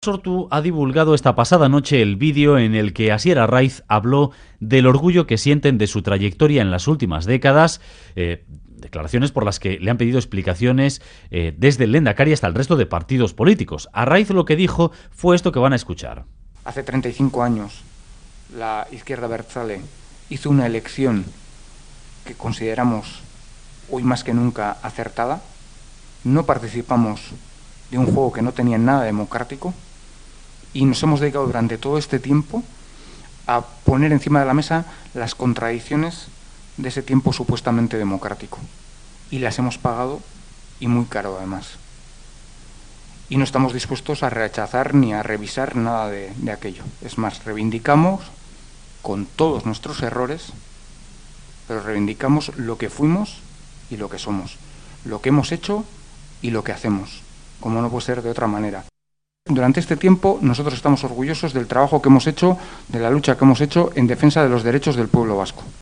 Sortu ha divulgado esta pasada noche el vídeo en el que Asier Arraiz habló del orgullo que sienten de su trayectoria en las últimas décadas, declaraciones por las que le han pedido explicaciones desde el Lehendakari hasta el resto de partidos políticos. Arraiz lo que dijo fue esto que van a escuchar. Hace 35 años la izquierda abertzale hizo una elección que consideramos hoy más que nunca acertada. No participamos de un juego que no tenía nada democrático y nos hemos dedicado durante todo este tiempo a poner encima de la mesa las contradicciones de ese tiempo supuestamente democrático. Y las hemos pagado, y muy caro además. Y no estamos dispuestos a rechazar ni a revisar nada de aquello. Es más, reivindicamos con todos nuestros errores, pero reivindicamos lo que fuimos y lo que somos, lo que hemos hecho y lo que hacemos, como no puede ser de otra manera. Durante este tiempo nosotros estamos orgullosos del trabajo que hemos hecho, de la lucha que hemos hecho en defensa de los derechos del pueblo vasco.